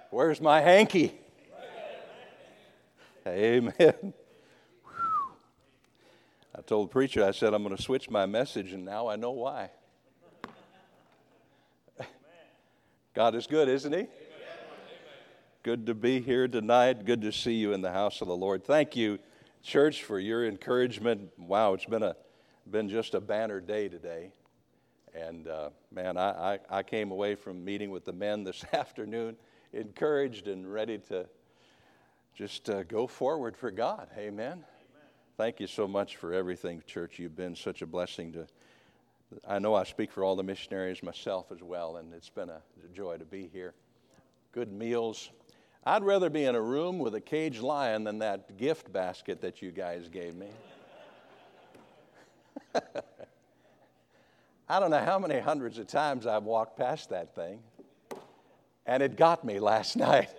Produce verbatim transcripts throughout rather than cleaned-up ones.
Where's my hanky? Amen. I told the preacher, I said, I'm going to switch my message, and now I know why. God is good, isn't He? Good to be here tonight. Good to see you in the house of the Lord. Thank you, church, for your encouragement. Wow, it's been a been just a banner day today. And, uh, man, I, I, I came away from meeting with the men this afternoon encouraged and ready to just uh, go forward for God. Amen. Amen. Thank you so much for everything, church. You've been such a blessing to, I know I speak for all the missionaries myself as well, and it's been a joy to be here. Good meals. I'd rather be in a room with a caged lion than that gift basket that you guys gave me. I don't know how many hundreds of times I've walked past that thing, and it got me last night.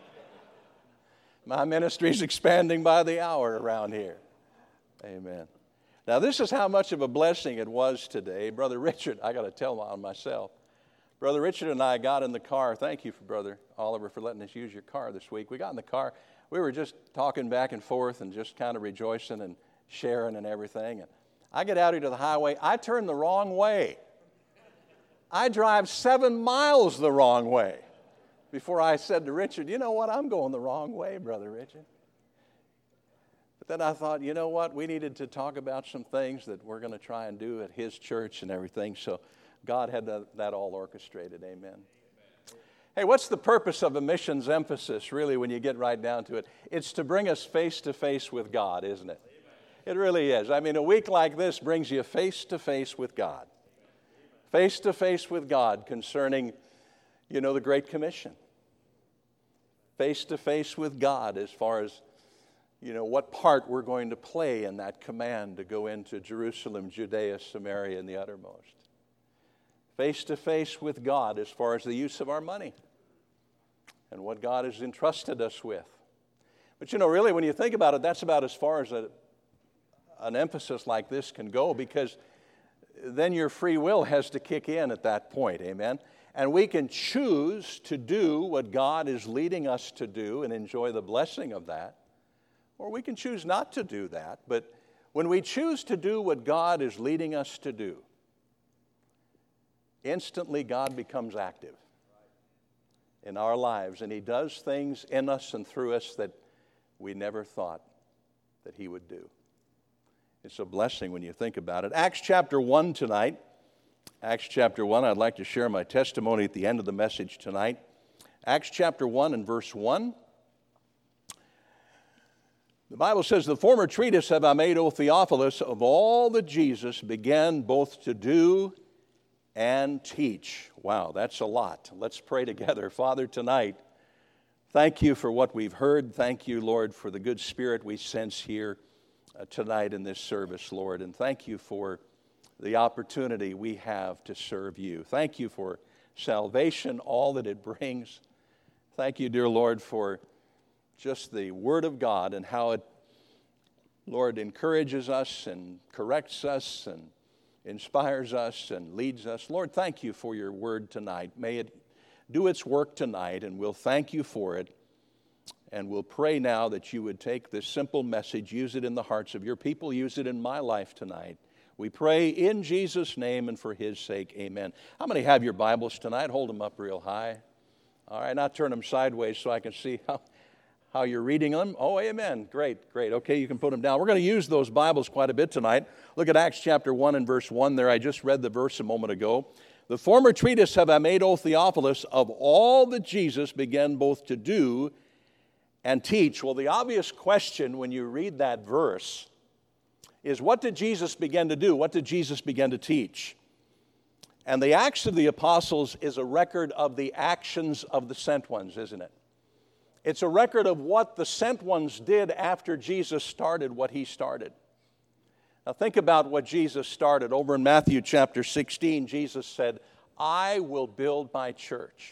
My ministry's expanding by the hour around here. Amen. Now, this is how much of a blessing it was today. Brother Richard, I got to tell on myself. Brother Richard and I got in the car. Thank you, for Brother Oliver, for letting us use your car this week. We got in the car. We were just talking back and forth and just kind of rejoicing and sharing and everything. And I get out here to the highway. I turn the wrong way. I drive seven miles the wrong way before I said to Richard, you know what, I'm going the wrong way, Brother Richard. But then I thought, you know what, we needed to talk about some things that we're going to try and do at his church and everything. So God had that, that all orchestrated. Amen. Amen. Hey, what's the purpose of a missions emphasis, really, when you get right down to it? It's to bring us face to face with God, isn't it? It really is. I mean, a week like this brings you face to face with God. Face to face with God concerning, you know, the Great Commission. Face to face with God as far as, you know, what part we're going to play in that command to go into Jerusalem, Judea, Samaria, and the uttermost. Face to face with God as far as the use of our money and what God has entrusted us with. But, you know, really, when you think about it, that's about as far as a an emphasis like this can go, because then your free will has to kick in at that point, amen? And we can choose to do what God is leading us to do and enjoy the blessing of that, or we can choose not to do that. But when we choose to do what God is leading us to do, instantly God becomes active in our lives, and He does things in us and through us that we never thought that He would do. It's a blessing when you think about it. Acts chapter one tonight. Acts chapter one. I'd like to share my testimony at the end of the message tonight. Acts chapter one and verse one. The Bible says, the former treatise have I made, O Theophilus, of all that Jesus began both to do and teach. Wow, that's a lot. Let's pray together. Father, tonight, thank you for what we've heard. Thank you, Lord, for the good spirit we sense here tonight in this service, Lord, and thank you for the opportunity we have to serve you. Thank you for salvation, all that it brings. Thank you, dear Lord, for just the Word of God and how it, Lord, encourages us and corrects us and inspires us and leads us. Lord, thank you for your Word tonight. May it do its work tonight, and we'll thank you for it. And we'll pray now that you would take this simple message, use it in the hearts of your people, use it in my life tonight. We pray in Jesus' name and for His sake, amen. How many have your Bibles tonight? Hold them up real high. All right, now turn them sideways so I can see how, how you're reading them. Oh, amen. Great, great. Okay, you can put them down. We're going to use those Bibles quite a bit tonight. Look at Acts chapter one and verse one there. I just read the verse a moment ago. The former treatise have I made, O Theophilus, of all that Jesus began both to do and teach. Well, the obvious question when you read that verse is, what did Jesus begin to do? What did Jesus begin to teach? And the Acts of the Apostles is a record of the actions of the sent ones, isn't it? It's a record of what the sent ones did after Jesus started what He started. Now think about what Jesus started. Over in Matthew chapter sixteen, Jesus said, I will build my church.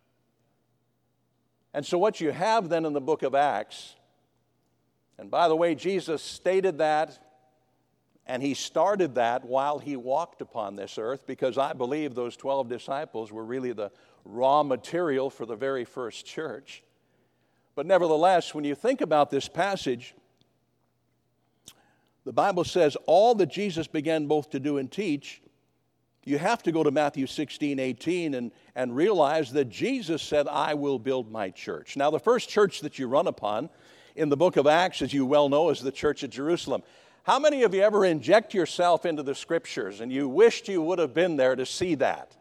And so what you have then in the book of Acts, and by the way, Jesus stated that, and He started that while He walked upon this earth, because I believe those twelve disciples were really the raw material for the very first church. But nevertheless, when you think about this passage, the Bible says all that Jesus began both to do and teach. You have to go to Matthew sixteen, eighteen and, and realize that Jesus said, I will build my church. Now, the first church that you run upon in the book of Acts, as you well know, is the church at Jerusalem. How many of you ever inject yourself into the scriptures and you wished you would have been there to see that?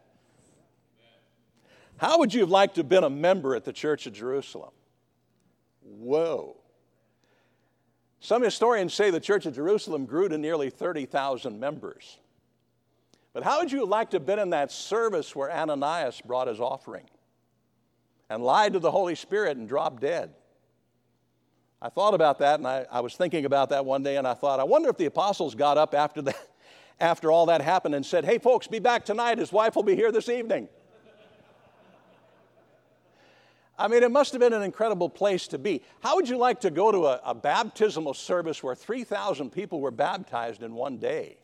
How would you have liked to have been a member at the church at Jerusalem? Whoa. Some historians say the church at Jerusalem grew to nearly thirty thousand members. But how would you have liked to have been in that service where Ananias brought his offering and lied to the Holy Spirit and dropped dead? I thought about that, and I, I was thinking about that one day, and I thought, I wonder if the apostles got up after, the, after all that happened and said, hey, folks, be back tonight. His wife will be here this evening. I mean, it must have been an incredible place to be. How would you like to go to a, a baptismal service where three thousand people were baptized in one day?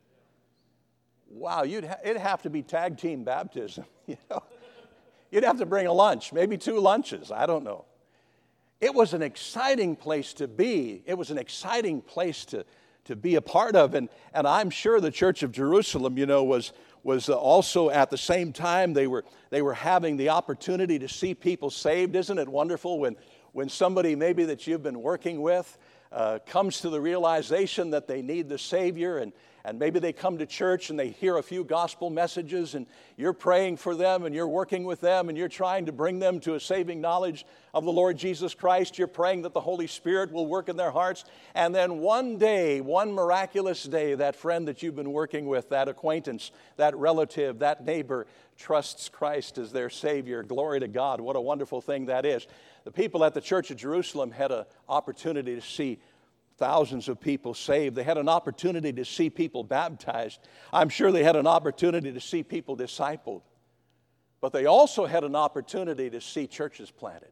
Wow, you'd ha- it'd have to be tag team baptism. You know? You'd have to bring a lunch, maybe two lunches, I don't know. It was an exciting place to be. It was an exciting place to, to be a part of. And, and I'm sure the Church of Jerusalem, you know, was, was also at the same time, they were, they were having the opportunity to see people saved. Isn't it wonderful when, when somebody maybe that you've been working with uh, comes to the realization that they need the Savior, and And maybe they come to church and they hear a few gospel messages, and you're praying for them and you're working with them and you're trying to bring them to a saving knowledge of the Lord Jesus Christ. You're praying that the Holy Spirit will work in their hearts. And then one day, one miraculous day, that friend that you've been working with, that acquaintance, that relative, that neighbor trusts Christ as their Savior. Glory to God. What a wonderful thing that is. The people at the church of Jerusalem had an opportunity to see thousands of people saved. They had an opportunity to see people baptized. I'm sure they had an opportunity to see people discipled. But they also had an opportunity to see churches planted.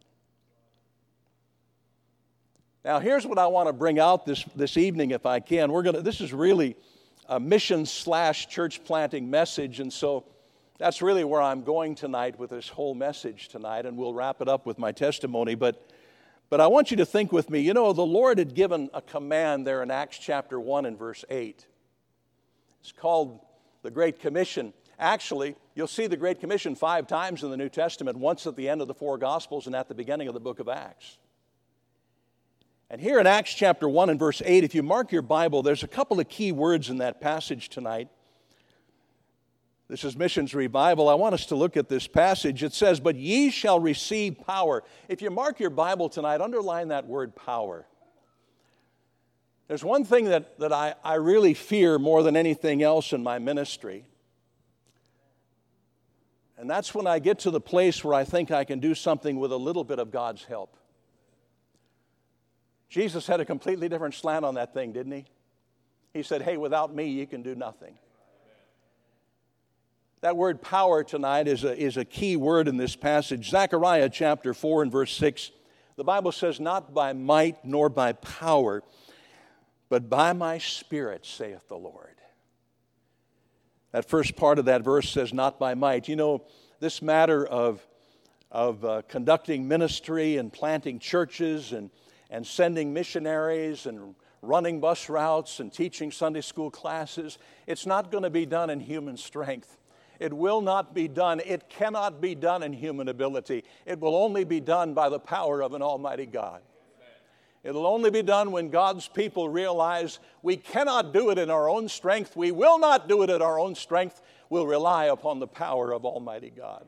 Now, here's what I want to bring out this, this evening, if I can. We're going to, this is really a mission slash church planting message, and so that's really where I'm going tonight with this whole message tonight, and we'll wrap it up with my testimony. But But I want you to think with me, you know, the Lord had given a command there in Acts chapter one and verse eight. It's called the Great Commission. Actually, you'll see the Great Commission five times in the New Testament, once at the end of the four Gospels and at the beginning of the book of Acts. And here in Acts chapter one and verse eight, if you mark your Bible, there's a couple of key words in that passage tonight. This is Missions Revival. I want us to look at this passage. It says, but ye shall receive power. If you mark your Bible tonight, underline that word power. There's one thing that, that I, I really fear more than anything else in my ministry. And that's when I get to the place where I think I can do something with a little bit of God's help. Jesus had a completely different slant on that thing, didn't he? He said, hey, without me, you can do nothing. That word power tonight is a, is a key word in this passage. Zechariah chapter four and verse six, the Bible says, not by might nor by power, but by my Spirit, saith the Lord. That first part of that verse says, not by might. You know, this matter of, of uh, conducting ministry and planting churches and, and sending missionaries and running bus routes and teaching Sunday school classes, it's not going to be done in human strength. It will not be done. It cannot be done in human ability. It will only be done by the power of an almighty God. It'll only be done when God's people realize we cannot do it in our own strength. We will not do it in our own strength. We'll rely upon the power of almighty God.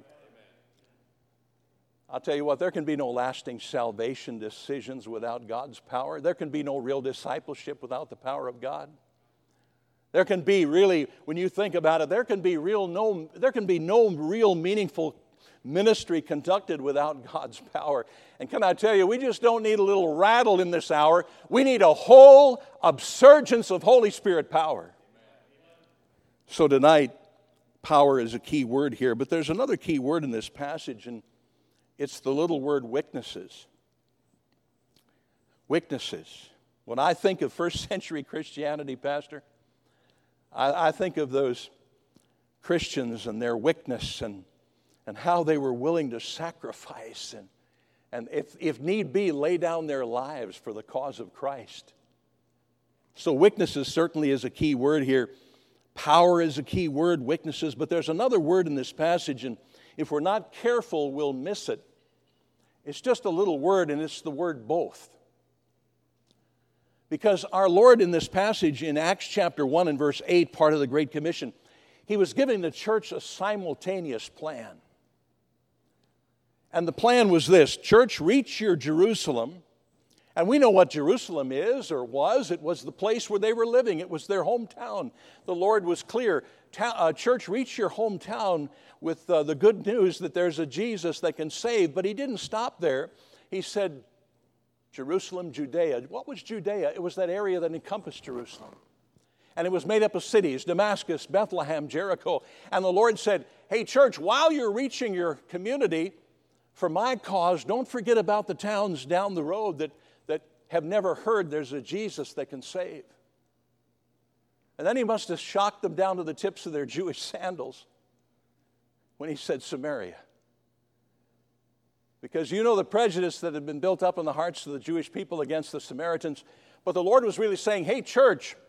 I'll tell you what, there can be no lasting salvation decisions without God's power. There can be no real discipleship without the power of God. There can be really, when you think about it, there can be real no, there can be no real meaningful ministry conducted without God's power. And can I tell you, we just don't need a little rattle in this hour. We need a whole upsurgence of Holy Spirit power. So tonight, power is a key word here, but there's another key word in this passage, and it's the little word witnesses. Witnesses. When I think of first century Christianity, Pastor, I, I think of those Christians and their witness and, and how they were willing to sacrifice and, and if, if need be, lay down their lives for the cause of Christ. So witnesses certainly is a key word here. Power is a key word, witnesses, but there's another word in this passage, and if we're not careful, we'll miss it. It's just a little word, and it's the word both. Because our Lord in this passage in Acts chapter one and verse eight, part of the Great Commission, he was giving the church a simultaneous plan. And the plan was this: church, reach your Jerusalem. And we know what Jerusalem is or was. It was the place where they were living. It was their hometown. The Lord was clear. Ta- uh, church, reach your hometown with uh, the good news that there's a Jesus that can save. But he didn't stop there. He said, Jerusalem, Judea. What was Judea? It was that area that encompassed Jerusalem. And it was made up of cities, Damascus, Bethlehem, Jericho. And the Lord said, hey, church, while you're reaching your community for my cause, don't forget about the towns down the road that that have never heard there's a Jesus that can save. And then he must have shocked them down to the tips of their Jewish sandals when he said Samaria. Because you know the prejudice that had been built up in the hearts of the Jewish people against the Samaritans. But the Lord was really saying, hey, church,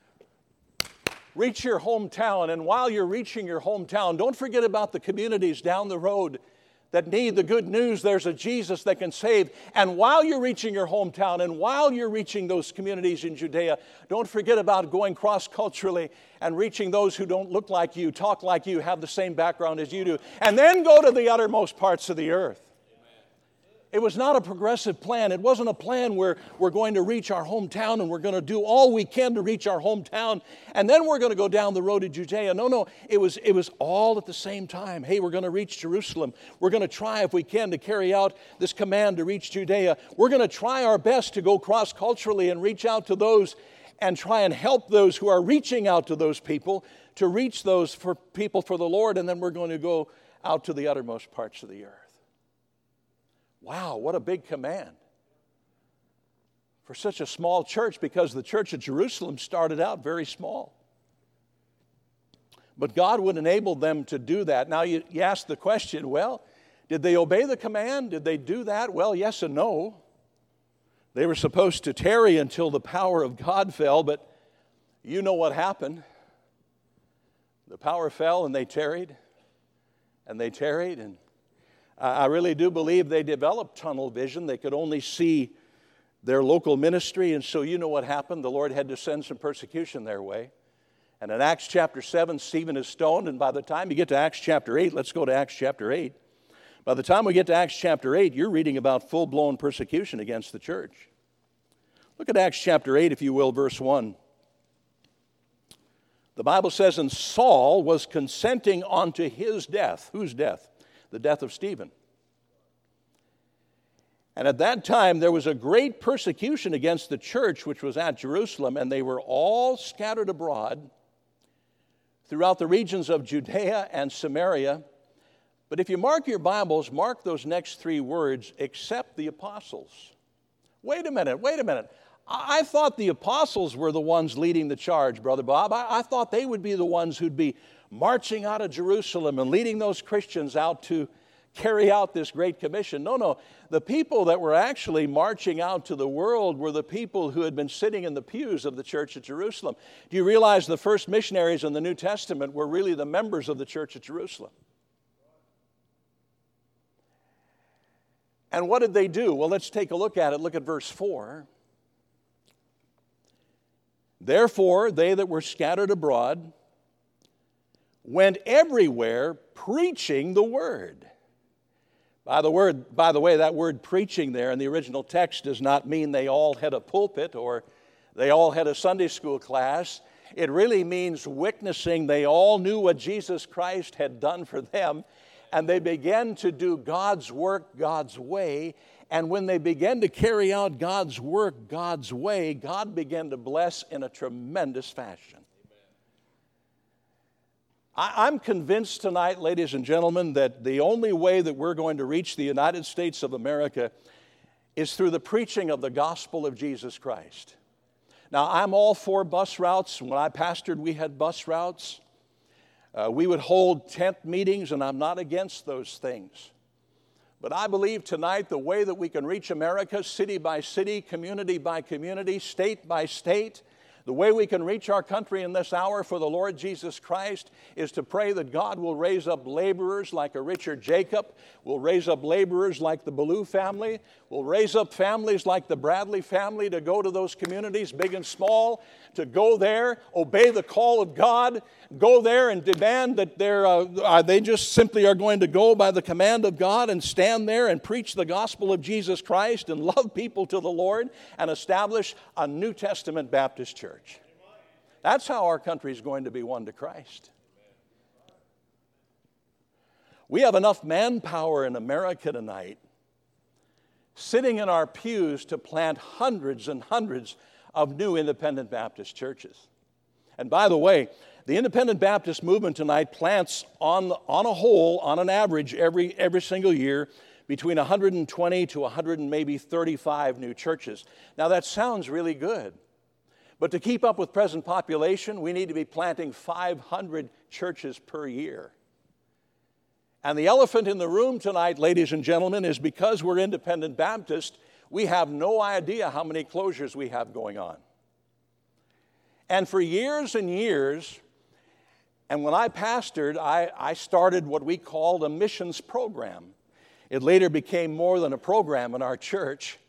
reach your hometown. And while you're reaching your hometown, don't forget about the communities down the road that need the good news. There's a Jesus that can save. And while you're reaching your hometown and while you're reaching those communities in Judea, don't forget about going cross-culturally and reaching those who don't look like you, talk like you, have the same background as you do. And then go to the uttermost parts of the earth. It was not a progressive plan. It wasn't a plan where we're going to reach our hometown and we're going to do all we can to reach our hometown and then we're going to go down the road to Judea. No, no, it was, it was all at the same time. Hey, we're going to reach Jerusalem. We're going to try if we can to carry out this command to reach Judea. We're going to try our best to go cross-culturally and reach out to those and try and help those who are reaching out to those people to reach those for people for the Lord, and then we're going to go out to the uttermost parts of the earth. Wow, what a big command for such a small church, because the church of Jerusalem started out very small. But God would enable them to do that. Now you, you ask the question, well, did they obey the command? Did they do that? Well, yes and no. They were supposed to tarry until the power of God fell, but you know what happened. The power fell and they tarried, and they tarried, and I really do believe they developed tunnel vision. They could only see their local ministry, and so you know what happened. The Lord had to send some persecution their way. And in Acts chapter seven, Stephen is stoned, and by the time you get to Acts chapter eight, let's go to Acts chapter eight. By the time we get to Acts chapter eight, you're reading about full-blown persecution against the church. Look at Acts chapter eight, if you will, verse one. The Bible says, and Saul was consenting unto his death. Whose death? The death of Stephen. And at that time, there was a great persecution against the church which was at Jerusalem, and they were all scattered abroad throughout the regions of Judea and Samaria. But if you mark your Bibles, mark those next three words, except the apostles. Wait a minute, wait a minute. I, I thought the apostles were the ones leading the charge, Brother Bob. I, I thought they would be the ones who'd be marching out of Jerusalem and leading those Christians out to carry out this great commission. No, no. The people that were actually marching out to the world were the people who had been sitting in the pews of the church at Jerusalem. Do you realize the first missionaries in the New Testament were really the members of the church at Jerusalem? And what did they do? Well, let's take a look at it. Look at verse four. Therefore, they that were scattered abroad went everywhere preaching the word. By the word, by the way, that word preaching there in the original text does not mean they all had a pulpit or they all had a Sunday school class. It really means witnessing. They all knew what Jesus Christ had done for them, and they began to do God's work God's way. And when they began to carry out God's work God's way, God began to bless in a tremendous fashion. I'm convinced tonight, ladies and gentlemen, that the only way that we're going to reach the United States of America is through the preaching of the gospel of Jesus Christ. Now, I'm all for bus routes. When I pastored, we had bus routes. Uh, we would hold tent meetings, and I'm not against those things. But I believe tonight the way that we can reach America, city by city, community by community, state by state, the way we can reach our country in this hour for the Lord Jesus Christ is to pray that God will raise up laborers like a Richard Jacob, will raise up laborers like the Ballou family, will raise up families like the Bradley family to go to those communities, big and small, to go there, obey the call of God, go there and demand that they're, uh, they just simply are going to go by the command of God and stand there and preach the gospel of Jesus Christ and love people to the Lord and establish a New Testament Baptist church. That's how our country is going to be won to Christ. We have enough manpower in America tonight sitting in our pews to plant hundreds and hundreds of new independent Baptist churches. And by the way, the independent Baptist movement tonight plants on, on a whole, on an average, every, every single year, between one hundred twenty to one hundred and maybe thirty-five new churches. Now that sounds really good. But to keep up with present population, we need to be planting five hundred churches per year. And the elephant in the room tonight, ladies and gentlemen, is because we're independent Baptist, we have no idea how many closures we have going on. And for years and years, and when I pastored, I, I started what we called a missions program. It later became more than a program in our church.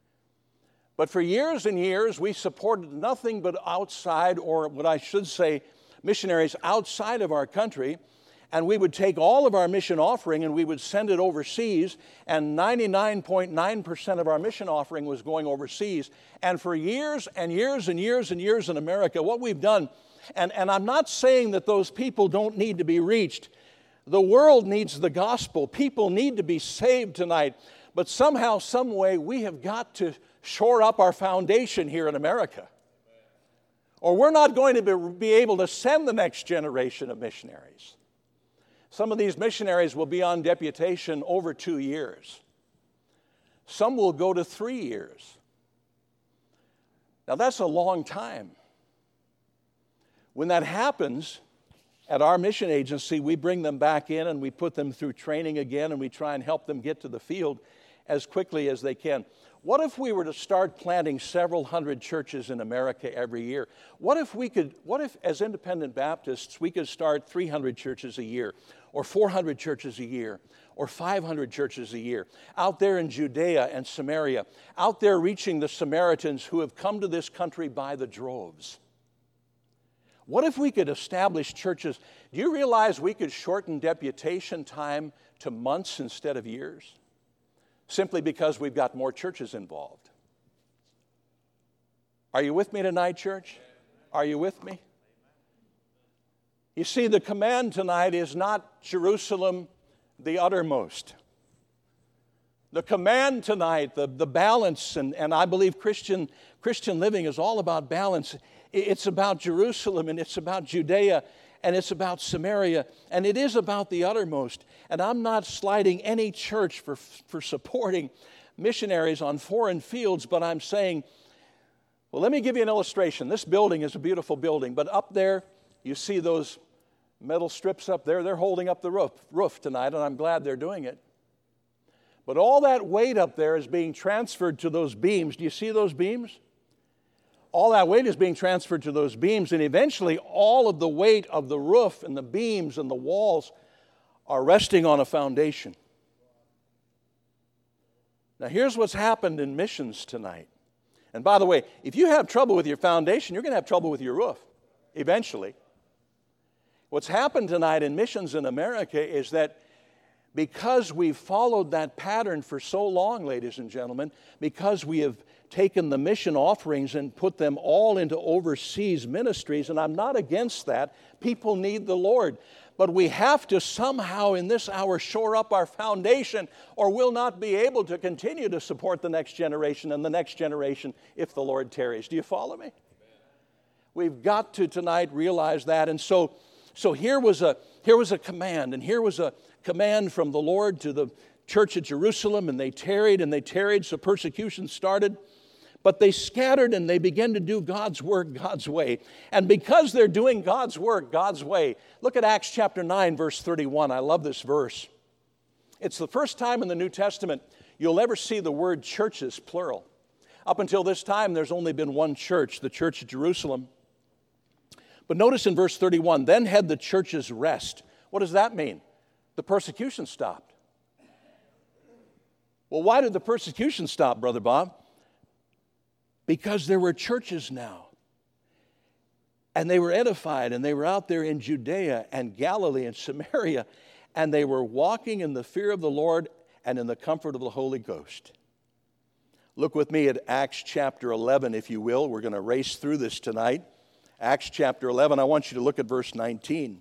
But for years and years, we supported nothing but outside, or what I should say, missionaries outside of our country. And we would take all of our mission offering and we would send it overseas, and ninety-nine point nine percent of our mission offering was going overseas. And for years and years and years and years in America, what we've done, and, and I'm not saying that those people don't need to be reached. The world needs the gospel. People need to be saved tonight. But somehow, some way, we have got to shore up our foundation here in America, or we're not going to be, be able to send the next generation of missionaries. Some of these missionaries will be on deputation over two years. Some will go to three years. Now that's a long time. When that happens, at our mission agency, we bring them back in and we put them through training again, and we try and help them get to the field as quickly as they can. What if we were to start planting several hundred churches in America every year? What if we could, what if as independent Baptists we could start three hundred churches a year, or four hundred churches a year, or five hundred churches a year, out there in Judea and Samaria, out there reaching the Samaritans who have come to this country by the droves? What if we could establish churches? Do you realize we could shorten deputation time to months instead of years? Simply because we've got more churches involved. Are you with me tonight, church? Are you with me? You see, the command tonight is not Jerusalem the uttermost. The command tonight, the, the balance, and, and I believe Christian, Christian living is all about balance. It's about Jerusalem, and it's about Judea, and it's about Samaria, and it is about the uttermost. And I'm not slighting any church for, for supporting missionaries on foreign fields, but I'm saying, well, let me give you an illustration. This building is a beautiful building, but up there, you see those metal strips up there. They're holding up the roof, roof tonight, and I'm glad they're doing it. But all that weight up there is being transferred to those beams. Do you see those beams? All that weight is being transferred to those beams, and eventually all of the weight of the roof and the beams and the walls are resting on a foundation. Now here's what's happened in missions tonight. And by the way, if you have trouble with your foundation, you're going to have trouble with your roof eventually. What's happened tonight in missions in America is that because we've followed that pattern for so long, ladies and gentlemen, because we have taken the mission offerings and put them all into overseas ministries, and I'm not against that. People need the Lord. But we have to somehow in this hour shore up our foundation, or we'll not be able to continue to support the next generation and the next generation if the Lord tarries. Do you follow me? Amen. We've got to tonight realize that. And so, so here was a here was a command, and here was a command from the Lord to the church at Jerusalem, and they tarried and they tarried, so persecution started. but they scattered and they began to do God's work God's way. And because they're doing God's work God's way, look at Acts chapter nine, verse thirty-one. I love this verse. It's the first time in the New Testament you'll ever see the word churches, plural. Up until this time, there's only been one church, the church at Jerusalem. But notice in verse thirty-one, then had the churches rest. What does that mean? The persecution stopped. Well, why did the persecution stop, Brother Bob? Because there were churches now. And they were edified, and they were out there in Judea and Galilee and Samaria, and they were walking in the fear of the Lord and in the comfort of the Holy Ghost. Look with me at Acts chapter eleven, if you will. We're going to race through this tonight. Acts chapter eleven, I want you to look at verse nineteen.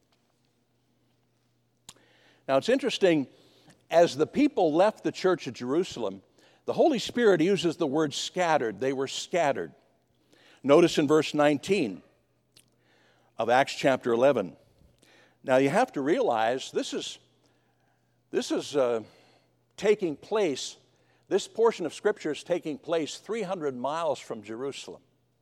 Now, it's interesting, as the people left the church at Jerusalem, the Holy Spirit uses the word scattered. They were scattered. Notice in verse nineteen of Acts chapter eleven. Now, you have to realize this is, this is uh, taking place, this portion of Scripture is taking place three hundred miles from Jerusalem.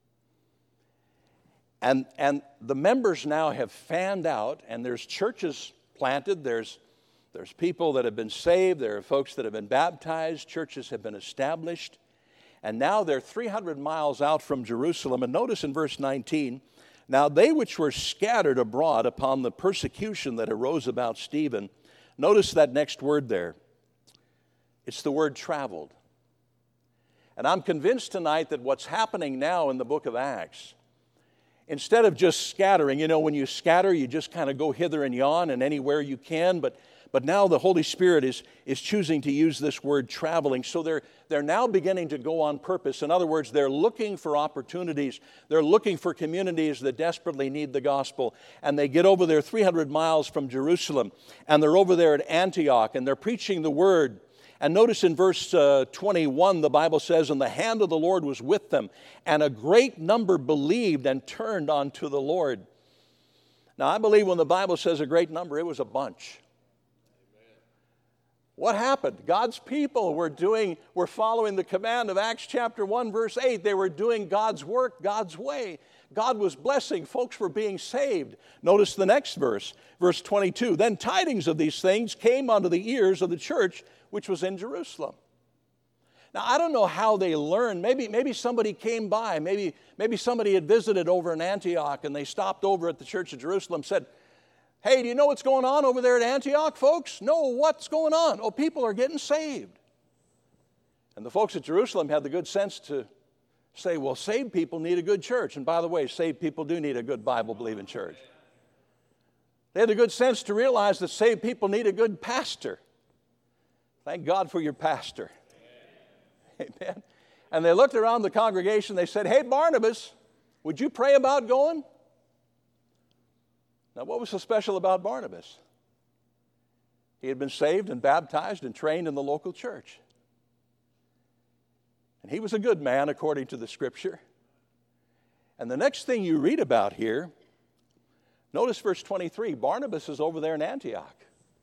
And, and the members now have fanned out, and there's churches planted, there's, there's people that have been saved, there are folks that have been baptized, churches have been established, and now they're three hundred miles out from Jerusalem. And notice in verse nineteen, now they which were scattered abroad upon the persecution that arose about Stephen, notice that next word there. It's the word traveled. And I'm convinced tonight that what's happening now in the book of Acts, instead of just scattering, you know, when you scatter, you just kind of go hither and yon and anywhere you can, but But now the Holy Spirit is, is choosing to use this word traveling. So they're, they're now beginning to go on purpose. In other words, they're looking for opportunities. They're looking for communities that desperately need the gospel. And they get over there three hundred miles from Jerusalem. And they're over there at Antioch. And they're preaching the word. And notice in verse uh, twenty-one, the Bible says, and the hand of the Lord was with them. And a great number believed and turned unto the Lord. Now, I believe when the Bible says a great number, it was a bunch. What happened? God's people were doing, were following the command of Acts chapter one, verse eight. They were doing God's work God's way. God was blessing. Folks were being saved. Notice the next verse, verse twenty-two. Then tidings of these things came unto the ears of the church which was in Jerusalem. Now, I don't know how they learned. Maybe, maybe somebody came by. Maybe, maybe somebody had visited over in Antioch and they stopped over at the church of Jerusalem and said, hey, do you know what's going on over there at Antioch, folks? No, what's going on? Oh, people are getting saved. And the folks at Jerusalem had the good sense to say, well, saved people need a good church. And by the way, saved people do need a good Bible-believing church. They had the good sense to realize that saved people need a good pastor. Thank God for your pastor. Amen. Amen. And they looked around the congregation. They said, hey, Barnabas, would you pray about going? Now, what was so special about Barnabas? He had been saved and baptized and trained in the local church. And he was a good man according to the Scripture. And the next thing you read about here, notice verse twenty-three, Barnabas is over there in Antioch.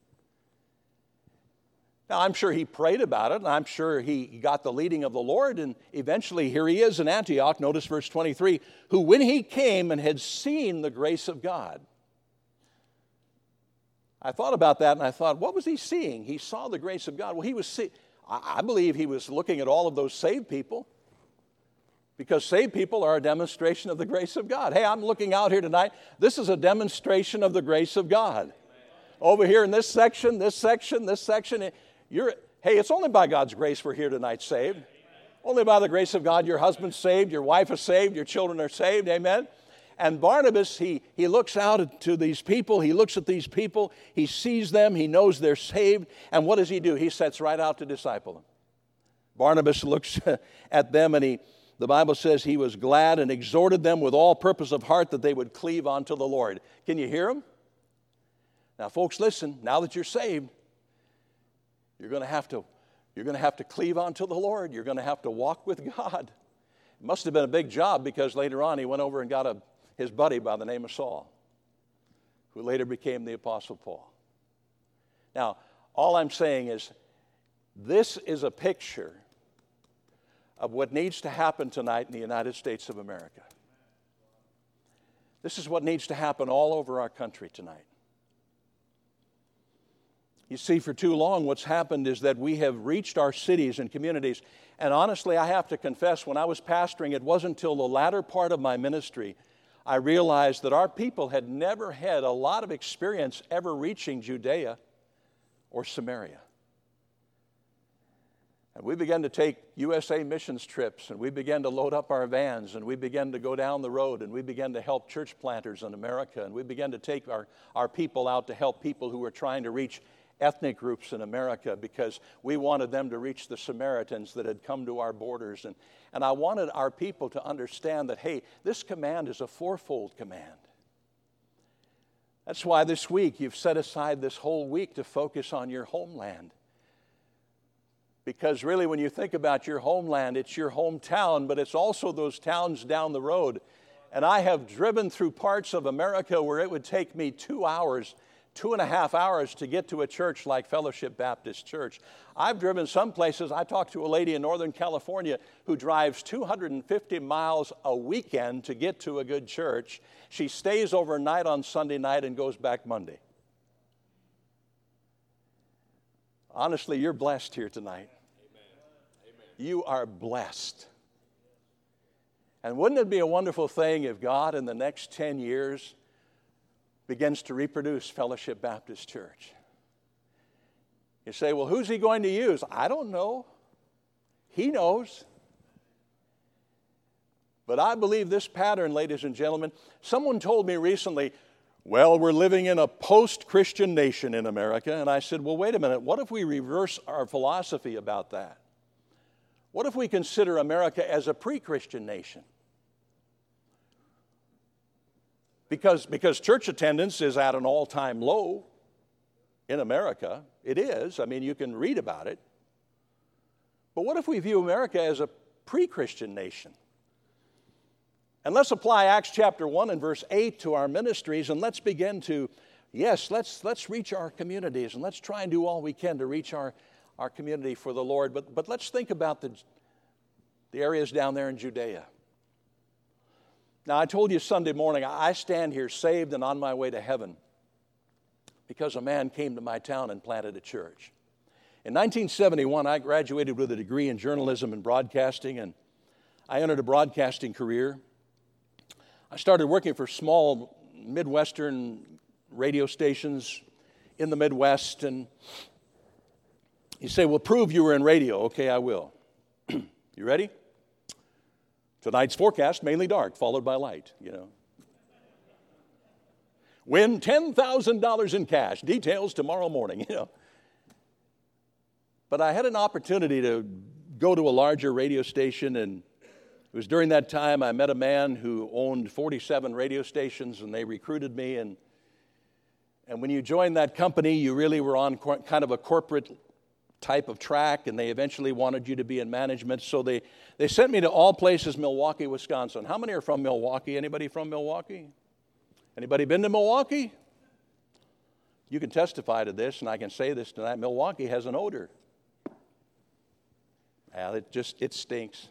Now, I'm sure he prayed about it, and I'm sure he got the leading of the Lord, and eventually here he is in Antioch. Notice verse twenty-three, who when he came and had seen the grace of God. I thought about that, and I thought, what was he seeing? He saw the grace of God. Well, he was see- I believe he was looking at all of those saved people, because saved people are a demonstration of the grace of God. Hey, I'm looking out here tonight. This is a demonstration of the grace of God. Over here in this section, this section, this section, you're, hey, it's only by God's grace we're here tonight saved. Only by the grace of God, your husband's saved, your wife is saved, your children are saved, amen? And Barnabas, he, he looks out to these people, he looks at these people, he sees them, he knows they're saved, and what does he do? He sets right out to disciple them. Barnabas looks at them, and he, the Bible says he was glad and exhorted them with all purpose of heart that they would cleave unto the Lord. Can you hear him? Now, folks, listen, now that you're saved, you're going to have to, you're going to have to cleave unto the Lord. You're going to have to walk with God. It must have been a big job, because later on he went over and got a his buddy by the name of Saul, who later became the Apostle Paul. Now, all I'm saying is this is a picture of what needs to happen tonight in the United States of America. This is what needs to happen all over our country tonight. You see, for too long, what's happened is that we have reached our cities and communities. And honestly, I have to confess, when I was pastoring, it wasn't until the latter part of my ministry I realized that our people had never had a lot of experience ever reaching Judea or Samaria. And we began to take U S A missions trips, and we began to load up our vans, and we began to go down the road, and we began to help church planters in America, and we began to take our, our people out to help people who were trying to reach ethnic groups in America, because we wanted them to reach the Samaritans that had come to our borders. And, and I wanted our people to understand that, hey, this command is a fourfold command. That's why this week you've set aside this whole week to focus on your homeland. Because really, when you think about your homeland, it's your hometown, but it's also those towns down the road. And I have driven through parts of America where it would take me two hours Two and a half hours to get to a church like Fellowship Baptist Church. I've driven some places. I talked to a lady in Northern California who drives two hundred fifty miles a weekend to get to a good church. She stays overnight on Sunday night and goes back Monday. Honestly, you're blessed here tonight. Amen. Amen. You are blessed. And wouldn't it be a wonderful thing if God in the next ten years begins to reproduce Fellowship Baptist Church? You say, well, who's he going to use? I don't know. He knows. But I believe this pattern, ladies and gentlemen. Someone told me recently, well, we're living in a post-Christian nation in America. And I said, well, wait a minute. What if we reverse our philosophy about that? What if we consider America as a pre-Christian nation? Because, because church attendance is at an all-time low in America. It is. I mean, you can read about it. But what if we view America as a pre-Christian nation? And let's apply Acts chapter one and verse eight to our ministries, and let's begin to, yes, let's, let's reach our communities, and let's try and do all we can to reach our, our community for the Lord. But, but let's think about the, the areas down there in Judea. Now, I told you Sunday morning, I stand here saved and on my way to heaven because a man came to my town and planted a church. In nineteen seventy-one, I graduated with a degree in journalism and broadcasting, and I entered a broadcasting career. I started working for small Midwestern radio stations in the Midwest, and you say, well, prove you were in radio. Okay, I will. You ready? Tonight's forecast, mainly dark, followed by light, you know. Win ten thousand dollars in cash. Details tomorrow morning, you know. But I had an opportunity to go to a larger radio station, and it was during that time I met a man who owned forty-seven radio stations, and they recruited me. And, and when you joined that company, you really were on cor- kind of a corporate type of track, and they eventually wanted you to be in management. So they, they sent me to all places, Milwaukee, Wisconsin. How many are from Milwaukee? Anybody from Milwaukee? Anybody been to Milwaukee? You can testify to this, and I can say this tonight. Milwaukee has an odor. Well, it just, it stinks.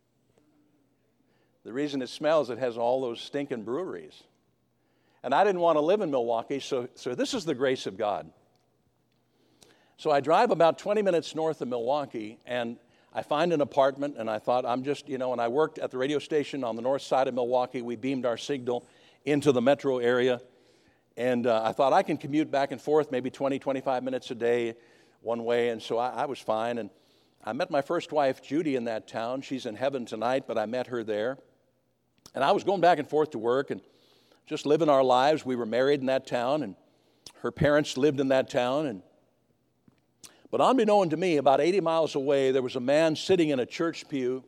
The reason it smells, it has all those stinking breweries. And I didn't want to live in Milwaukee, so, so this is the grace of God. So I drive about twenty minutes north of Milwaukee, and I find an apartment, and I thought, I'm just, you know, and I worked at the radio station on the north side of Milwaukee. We beamed our signal into the metro area, and uh, I thought I can commute back and forth maybe twenty, twenty-five minutes a day one way, and so I, I was fine. And I met my first wife, Judy, in that town. She's in heaven tonight, but I met her there. And I was going back and forth to work and just living our lives. We were married in that town, and her parents lived in that town, and but unbeknown to me, about eighty miles away, there was a man sitting in a church pew,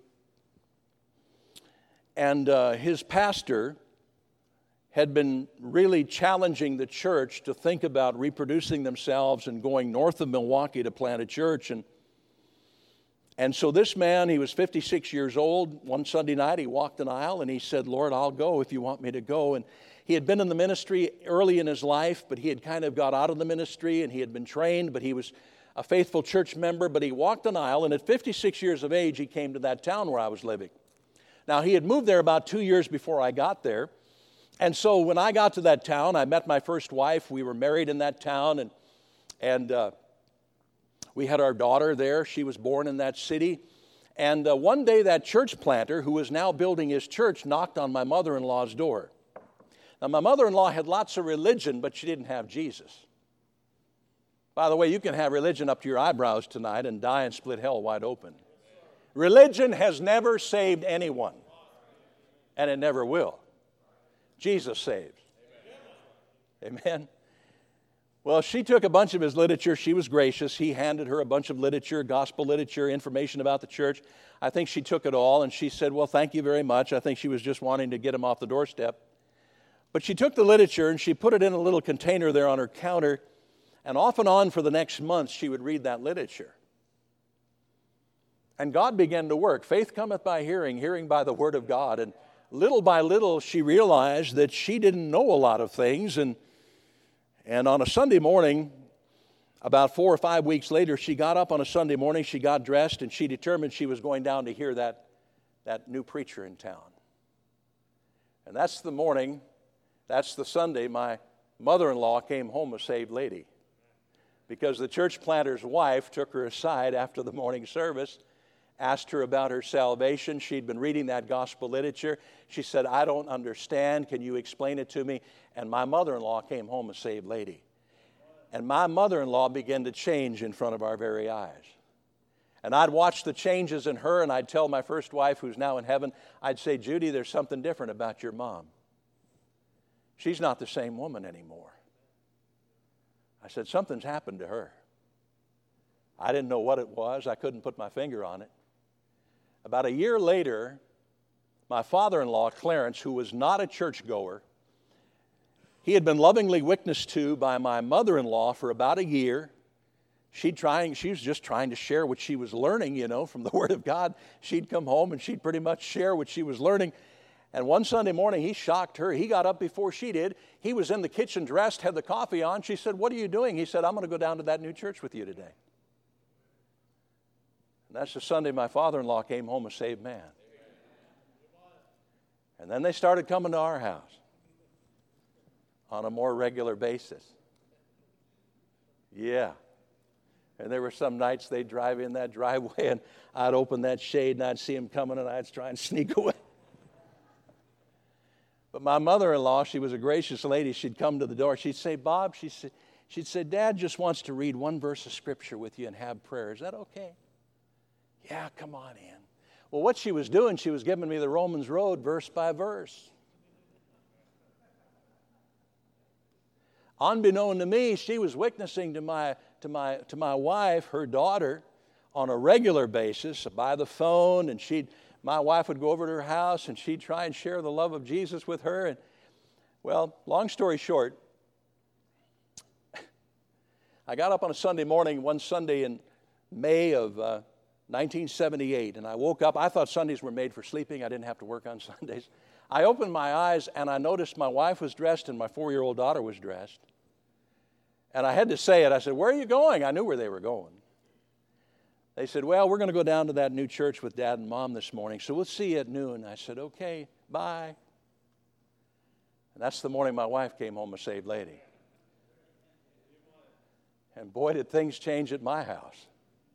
and uh, his pastor had been really challenging the church to think about reproducing themselves and going north of Milwaukee to plant a church. And, and so this man, he was fifty-six years old. One Sunday night, he walked an aisle, and he said, Lord, I'll go if you want me to go. And he had been in the ministry early in his life, but he had kind of got out of the ministry, and he had been trained, but he was a faithful church member, but he walked an aisle, and at fifty-six years of age, he came to that town where I was living. Now, he had moved there about two years before I got there, and so when I got to that town, I met my first wife. We were married in that town, and, and uh, we had our daughter there. She was born in that city. And uh, one day, that church planter, who was now building his church, knocked on my mother-in-law's door. Now, my mother-in-law had lots of religion, but she didn't have Jesus. By the way, you can have religion up to your eyebrows tonight and die and split hell wide open. Religion has never saved anyone, and it never will. Jesus saves. Amen. Amen. Well, she took a bunch of his literature. She was gracious. He handed her a bunch of literature, gospel literature, information about the church. I think she took it all, and she said, well, thank you very much. I think she was just wanting to get him off the doorstep. But she took the literature, and she put it in a little container there on her counter, and off and on for the next month, she would read that literature. And God began to work. Faith cometh by hearing, hearing by the word of God. And little by little, she realized that she didn't know a lot of things. And, and on a Sunday morning, about four or five weeks later, she got up on a Sunday morning, she got dressed, and she determined she was going down to hear that, that new preacher in town. And that's the morning, that's the Sunday, my mother-in-law came home a saved lady. Because the church planter's wife took her aside after the morning service, asked her about her salvation. She'd been reading that gospel literature. She said, I don't understand. Can you explain it to me? And my mother-in-law came home a saved lady. And my mother-in-law began to change in front of our very eyes. And I'd watch the changes in her, and I'd tell my first wife, who's now in heaven, I'd say, Judy, there's something different about your mom. She's not the same woman anymore. I said, something's happened to her. I didn't know what it was. I couldn't put my finger on it. About a year later, my father-in-law, Clarence, who was not a churchgoer, he had been lovingly witnessed to by my mother-in-law for about a year. She'd trying, she was just trying to share what she was learning, you know, from the Word of God. She'd come home and she'd pretty much share what she was learning. And one Sunday morning, he shocked her. He got up before she did. He was in the kitchen dressed, had the coffee on. She said, what are you doing? He said, I'm going to go down to that new church with you today. And that's the Sunday my father-in-law came home a saved man. And then they started coming to our house on a more regular basis. Yeah. And there were some nights they'd drive in that driveway, and I'd open that shade, and I'd see them coming, and I'd try and sneak away. But my mother-in-law, she was a gracious lady. She'd come to the door. She'd say, Bob, she'd say, she'd say, Dad just wants to read one verse of Scripture with you and have prayer. Is that okay? Yeah, come on in. Well, what she was doing, she was giving me the Romans Road verse by verse. Unbeknown to me, she was witnessing to my, to my, to my wife, her daughter, on a regular basis by the phone, and she'd my wife would go over to her house, and she'd try and share the love of Jesus with her. And, well, long story short, I got up on a Sunday morning, one Sunday in May of uh, nineteen seventy-eight, and I woke up. I thought Sundays were made for sleeping. I didn't have to work on Sundays. I opened my eyes, and I noticed my wife was dressed and my four-year-old daughter was dressed. And I had to say it. I said, where are you going? I knew where they were going. They said, well, we're going to go down to that new church with Dad and Mom this morning, so we'll see you at noon. I said, okay, bye. And that's the morning my wife came home a saved lady. And boy, did things change at my house.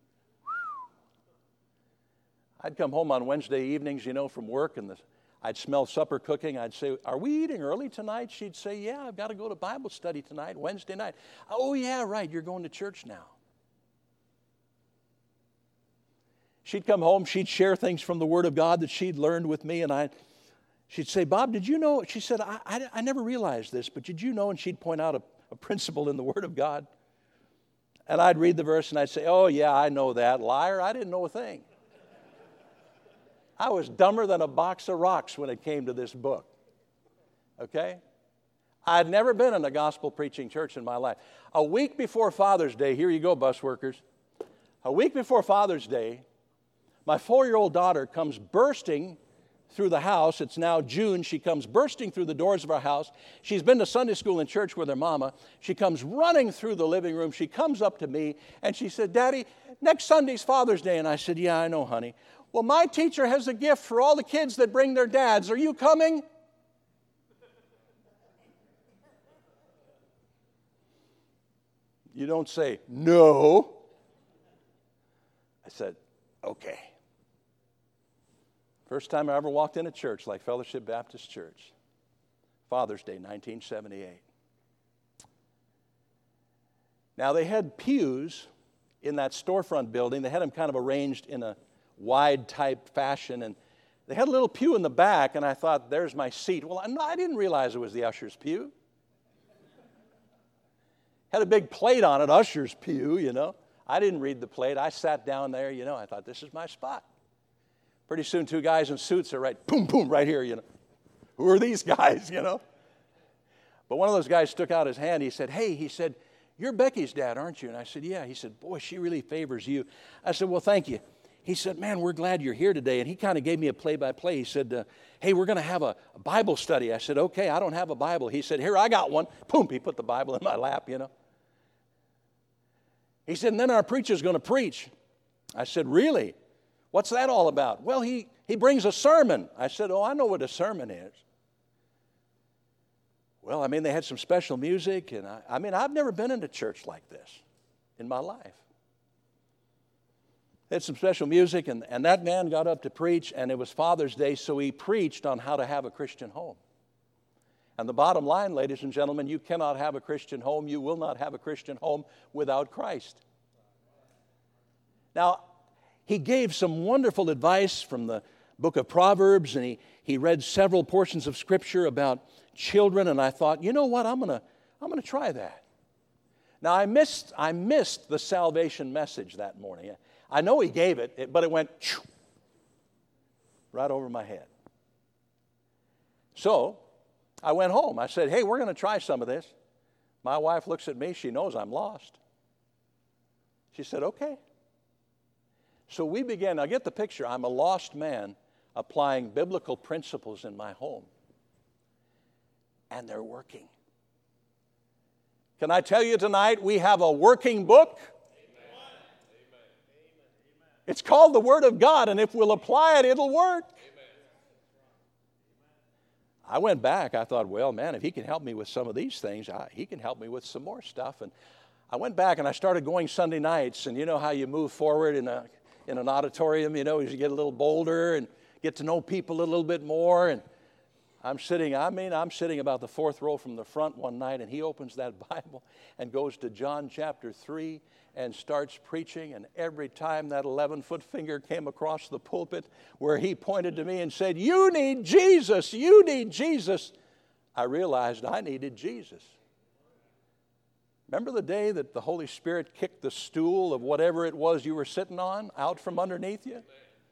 I'd come home on Wednesday evenings, you know, from work, and the, I'd smell supper cooking. I'd say, are we eating early tonight? She'd say, yeah, I've got to go to Bible study tonight, Wednesday night. Oh, yeah, right, you're going to church now. She'd come home, she'd share things from the Word of God that she'd learned with me, and I, she'd say, Bob, did you know? She said, I, I, I never realized this, but did you know? And she'd point out a, a principle in the Word of God. And I'd read the verse, and I'd say, oh, yeah, I know that. Liar, I didn't know a thing. I was dumber than a box of rocks when it came to this book. Okay? I'd never been in a gospel preaching church in my life. A week before Father's Day, here you go, bus workers. A week before Father's Day, my four-year-old daughter comes bursting through the house. It's now June. She comes bursting through the doors of our house. She's been to Sunday school and church with her mama. She comes running through the living room. She comes up to me and she said, Daddy, next Sunday's Father's Day. And I said, yeah, I know, honey. Well, my teacher has a gift for all the kids that bring their dads. Are you coming? You don't say, no. I said, okay. First time I ever walked in a church like Fellowship Baptist Church. Father's Day, nineteen seventy-eight. Now, they had pews in that storefront building. They had them kind of arranged in a wide type fashion. And they had a little pew in the back, and I thought, there's my seat. Well, I didn't realize it was the usher's pew. Had a big plate on it, usher's pew, you know. I didn't read the plate. I sat down there, you know. I thought, this is my spot. Pretty soon, two guys in suits are right, boom, boom, right here, you know. Who are these guys, you know? But one of those guys stuck out his hand. He said, hey, he said, you're Becky's dad, aren't you? And I said, yeah. He said, boy, she really favors you. I said, well, thank you. He said, man, we're glad you're here today. And he kind of gave me a play-by-play. He said, uh, hey, we're going to have a, a Bible study. I said, okay, I don't have a Bible. He said, here, I got one. Boom, he put the Bible in my lap, you know. He said, and then our preacher's going to preach. I said, really? What's that all about? Well, he, he brings a sermon. I said, oh, I know what a sermon is. Well, I mean, they had some special music, and I, I mean, I've never been in a church like this in my life. They had some special music, and, and that man got up to preach, and it was Father's Day, so he preached on how to have a Christian home. And the bottom line, ladies and gentlemen, you cannot have a Christian home. You will not have a Christian home without Christ. Now, he gave some wonderful advice from the book of Proverbs, and he, he read several portions of Scripture about children, and I thought, you know what, I'm going to I'm gonna try that. Now, I missed, I missed the salvation message that morning. I know he gave it, but it went right over my head. So, I went home. I said, hey, we're going to try some of this. My wife looks at me. She knows I'm lost. She said, okay. So we began. Now get the picture. I'm a lost man applying biblical principles in my home. And they're working. Can I tell you tonight, we have a working book? Amen. It's called the Word of God, and if we'll apply it, it'll work. I went back. I thought, well, man, if he can help me with some of these things, I, he can help me with some more stuff. And I went back and I started going Sunday nights. And you know how you move forward in a in an auditorium, you know, as you get a little bolder and get to know people a little bit more. And I'm sitting, I mean, I'm sitting about the fourth row from the front one night, and he opens that Bible and goes to John chapter three and starts preaching. And every time that eleven-foot finger came across the pulpit where he pointed to me and said, you need Jesus, you need Jesus, I realized I needed Jesus. Remember the day that the Holy Spirit kicked the stool of whatever it was you were sitting on out from underneath you?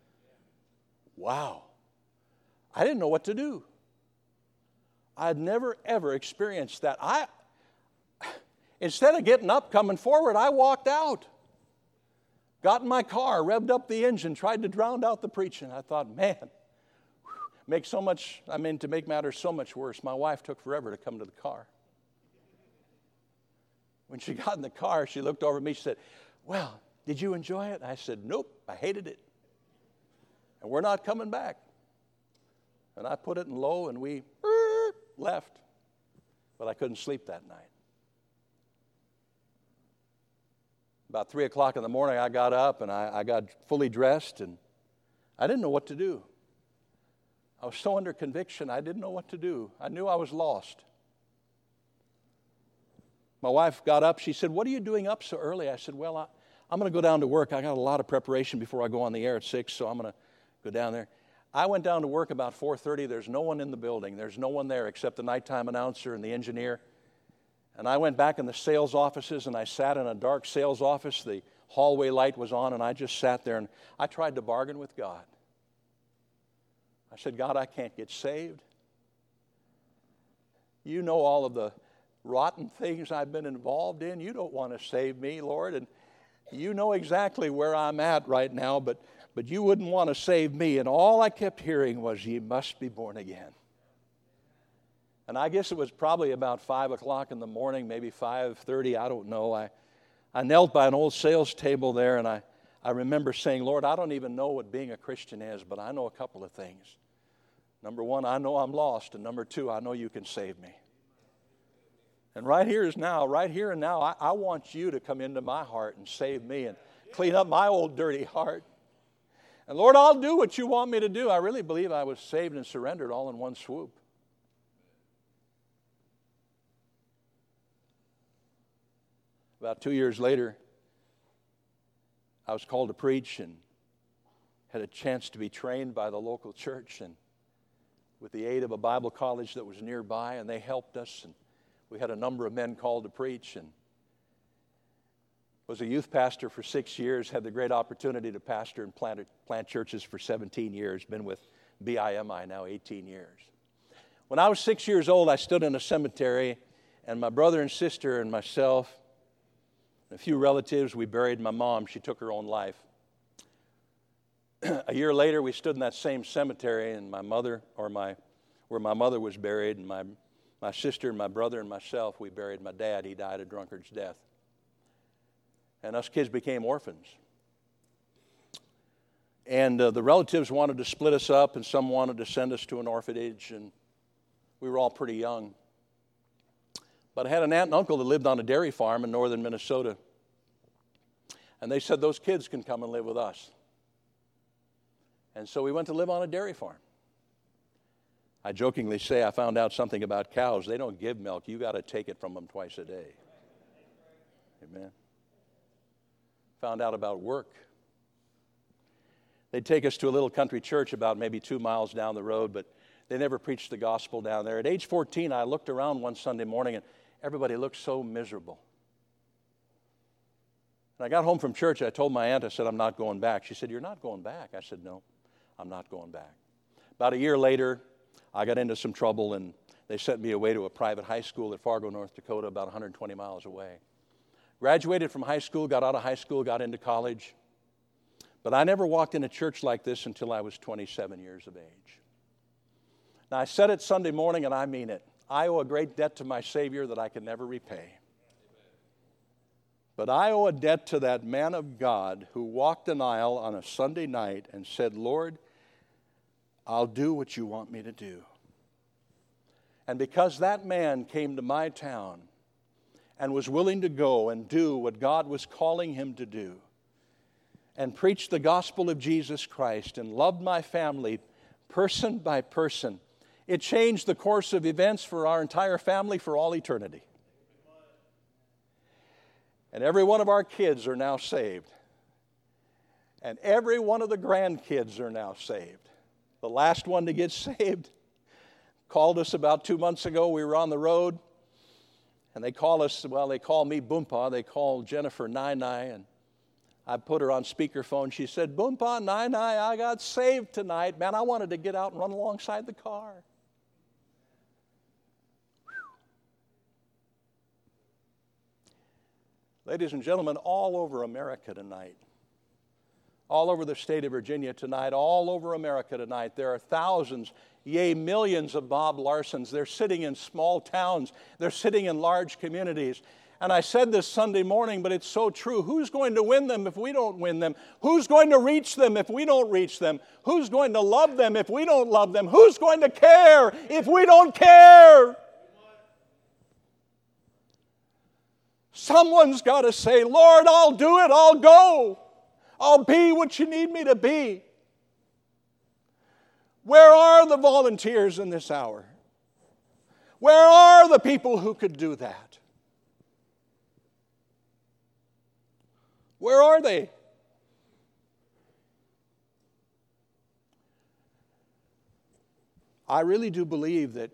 Wow. I didn't know what to do. I'd never, ever experienced that. I, instead of getting up, coming forward, I walked out. Got in my car, revved up the engine, tried to drown out the preaching. I thought, man, make so much, I mean, to make matters so much worse, my wife took forever to come to the car. When she got in the car, she looked over at me, she said, well, did you enjoy it? I said, nope, I hated it. And we're not coming back. And I put it in low, and we left. But I couldn't sleep that night. About three o'clock in the morning, I got up, and I, I got fully dressed, and I didn't know what to do. I was so under conviction, I didn't know what to do. I knew I was lost. My wife got up. She said, what are you doing up so early? I said, well, I, I'm going to go down to work. I got a lot of preparation before I go on the air at six, so I'm going to go down there. I went down to work about four thirty. There's no one in the building. There's no one there except the nighttime announcer and the engineer. And I went back in the sales offices, and I sat in a dark sales office. The hallway light was on, and I just sat there, and I tried to bargain with God. I said, God, I can't get saved. You know all of the rotten things I've been involved in. You don't want to save me, Lord. And, You know exactly where I'm at right now, but, but you wouldn't want to save me. And all I kept hearing was, ye must be born again. And I guess it was probably about five o'clock in the morning, maybe five thirty, I don't know. I, I knelt by an old sales table there, and I, I remember saying, Lord, I don't even know what being a Christian is, but I know a couple of things. Number one, I know I'm lost, and number two, I know you can save me. And right here is now, right here and now, I, I want you to come into my heart and save me and clean up my old dirty heart. And Lord, I'll do what you want me to do. I really believe I was saved and surrendered all in one swoop. About two years later, I was called to preach and had a chance to be trained by the local church and with the aid of a Bible college that was nearby, and they helped us. And we had a number of men called to preach, and was a youth pastor for six years, had the great opportunity to pastor and plant, plant churches for seventeen years, been with B I M I now eighteen years. When I was six years old, I stood in a cemetery, and my brother and sister and myself, and a few relatives, we buried my mom. She took her own life. A year later, we stood in that same cemetery, and my mother, or my, where my mother was buried, and my, my sister and my brother and myself, we buried my dad. He died a drunkard's death. And us kids became orphans. And uh, the relatives wanted to split us up, and some wanted to send us to an orphanage, and we were all pretty young. But I had an aunt and uncle that lived on a dairy farm in northern Minnesota. And they said, those kids can come and live with us. And so we went to live on a dairy farm. I jokingly say I found out something about cows. They don't give milk. You got to take it from them twice a day. Amen. Found out about work. They'd take us to a little country church about maybe two miles down the road, but they never preached the gospel down there. At age fourteen, I looked around one Sunday morning, and everybody looked so miserable. And I got home from church. I told my aunt, I said, I'm not going back. She said, you're not going back? I said, no, I'm not going back. About a year later, I got into some trouble, and they sent me away to a private high school at Fargo, North Dakota, about one hundred twenty miles away. Graduated from high school, got out of high school, got into college. But I never walked in a church like this until I was twenty-seven years of age. Now, I said it Sunday morning, and I mean it. I owe a great debt to my Savior that I can never repay. But I owe a debt to that man of God who walked an aisle on a Sunday night and said, Lord, I'll do what you want me to do. And because that man came to my town and was willing to go and do what God was calling him to do and preach the gospel of Jesus Christ and loved my family person by person, it changed the course of events for our entire family for all eternity. And every one of our kids are now saved. And every one of the grandkids are now saved. The last one to get saved called us about two months ago. We were on the road. And they call us, well, they call me Boompa. They call Jennifer Nai Nai. And I put her on speakerphone. She said, Boompa, Nai Nai, I got saved tonight. Man, I wanted to get out and run alongside the car. Ladies and gentlemen, all over America tonight, all over the state of Virginia tonight, all over America tonight, there are thousands, yea, millions of Bob Larsons. They're sitting in small towns. They're sitting in large communities. And I said this Sunday morning, but it's so true. Who's going to win them if we don't win them? Who's going to reach them if we don't reach them? Who's going to love them if we don't love them? Who's going to care if we don't care? Someone's got to say, Lord, I'll do it. I'll go. I'll be what you need me to be. Where are the volunteers in this hour? Where are the people who could do that? Where are they? I really do believe that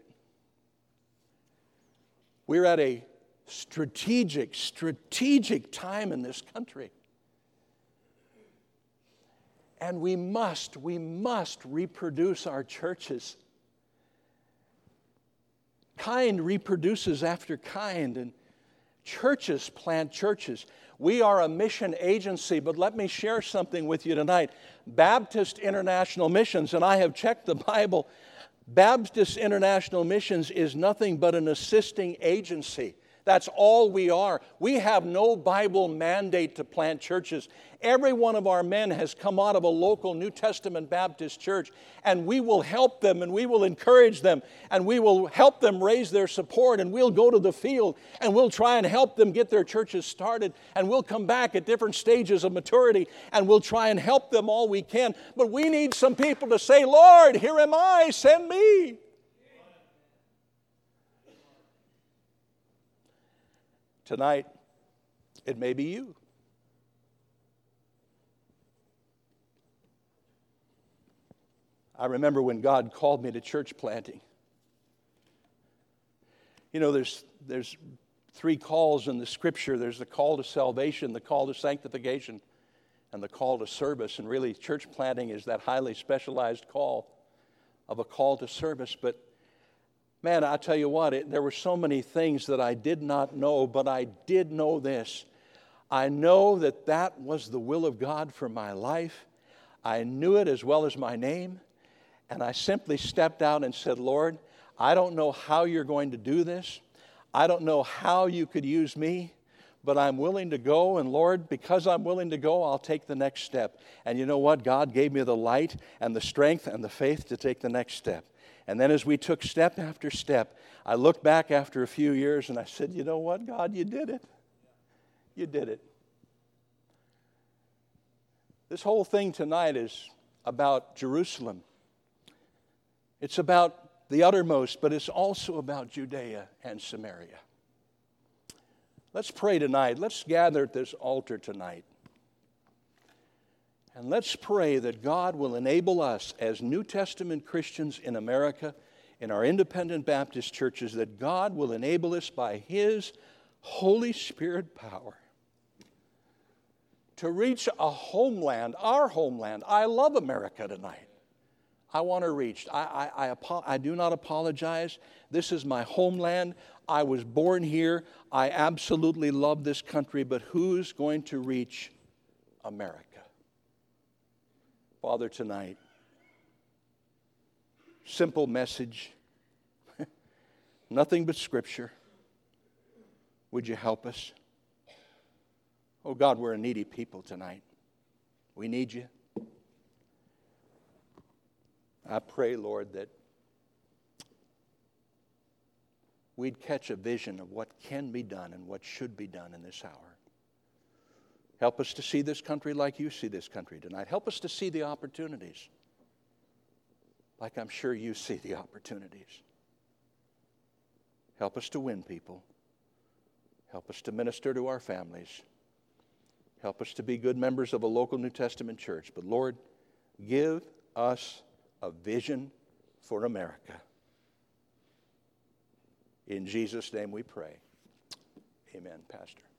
we're at a strategic, strategic time in this country. And we must, we must reproduce our churches. Kind reproduces after kind, and Churches plant churches. We are a mission agency, but let me share something with you tonight. Baptist International Missions, and I have checked the Bible, Baptist International Missions is nothing but an assisting agency. That's all we are. We have no Bible mandate to plant churches. Every one of our men has come out of a local New Testament Baptist church, and we will help them, and we will encourage them, and we will help them raise their support, and we'll go to the field, and we'll try and help them get their churches started, and we'll come back at different stages of maturity, and we'll try and help them all we can. But we need some people to say, Lord, here am I, send me. Tonight, it may be you. I remember when God called me to church planting. You know, there's, there's three calls in the Scripture. There's the call to salvation, the call to sanctification, and the call to service. And really, church planting is that highly specialized call of a call to service. But man, I tell you what, it, there were so many things that I did not know, but I did know this. I know that that was the will of God for my life. I knew it as well as my name. And I simply stepped out and said, Lord, I don't know how you're going to do this. I don't know how you could use me, but I'm willing to go. And Lord, because I'm willing to go, I'll take the next step. And you know what? God gave me the light and the strength and the faith to take the next step. And then as we took step after step, I looked back after a few years and I said, you know what, God, you did it. You did it. This whole thing tonight is about Jerusalem. It's about the uttermost, but it's also about Judea and Samaria. Let's pray tonight. Let's gather at this altar tonight. And let's pray that God will enable us as New Testament Christians in America, in our independent Baptist churches, that God will enable us by His Holy Spirit power to reach a homeland, our homeland. I love America tonight. I want to reach. I, I, I, I do not apologize. This is my homeland. I was born here. I absolutely love this country, but who's going to reach America? Father, tonight, simple message, nothing but Scripture. Would you help us? Oh God, we're a needy people tonight. We need you. I pray, Lord, that we'd catch a vision of what can be done and what should be done in this hour. Help us to see this country like you see this country tonight. Help us to see the opportunities like I'm sure you see the opportunities. Help us to win people. Help us to minister to our families. Help us to be good members of a local New Testament church. But Lord, give us a vision for America. In Jesus' name we pray. Amen, Pastor.